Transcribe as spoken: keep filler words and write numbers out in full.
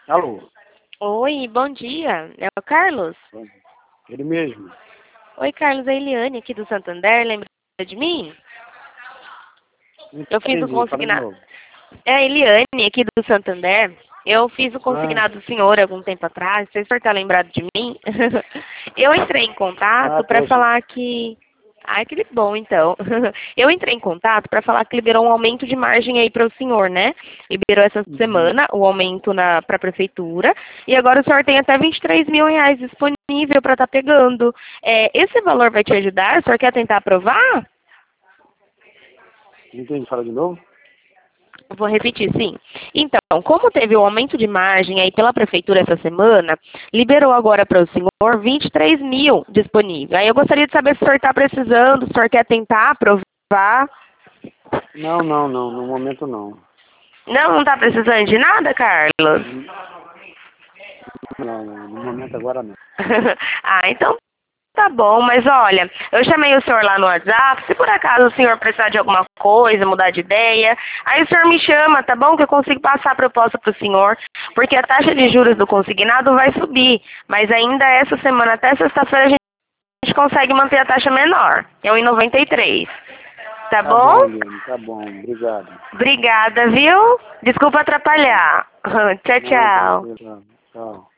Alô? Oi, bom dia. É o Carlos? Ele mesmo. Oi, Carlos, é a Eliane aqui do Santander. Lembra de mim? Não Eu fiz o entendi, fala de consignado. novo. É a Eliane aqui do Santander. Eu fiz o Ah, consignado do senhor algum tempo atrás. Não sei se o senhor está lembrado de mim. Eu entrei em ah, contato para tô sim. falar que. Ai, que bom, então. Eu entrei em contato para falar que liberou um aumento de margem aí para o senhor, né? Liberou essa Uhum. semana o aumento para a prefeitura. E agora o senhor tem até vinte e três mil reais disponível para estar pegando. É, esse valor vai te ajudar? O senhor quer tentar aprovar? Não entendi, fala de novo? Vou repetir, sim. Então, como teve o aumento de margem aí pela prefeitura essa semana, liberou agora para o senhor vinte e três mil disponível. Aí eu gostaria de saber se o senhor está precisando, se o senhor quer tentar aprovar. Não, não, não, no momento não. Não, não está precisando de nada, Carlos? Hum, Não, não, no momento agora não. Ah, então tá bom, mas olha, eu chamei o senhor lá no WhatsApp, se por acaso o senhor precisar de alguma coisa, mudar de ideia, aí o senhor me chama, tá bom? Que eu consigo passar a proposta pro senhor, porque a taxa de juros do consignado vai subir, mas ainda essa semana, até sexta-feira, a gente consegue manter a taxa menor, que é um e noventa e três. Tá Tá bom? bom, Eliane, tá bom, obrigado. Obrigada, viu? Desculpa Tá. atrapalhar. Tchau, Não, tchau. tranquilo, tchau.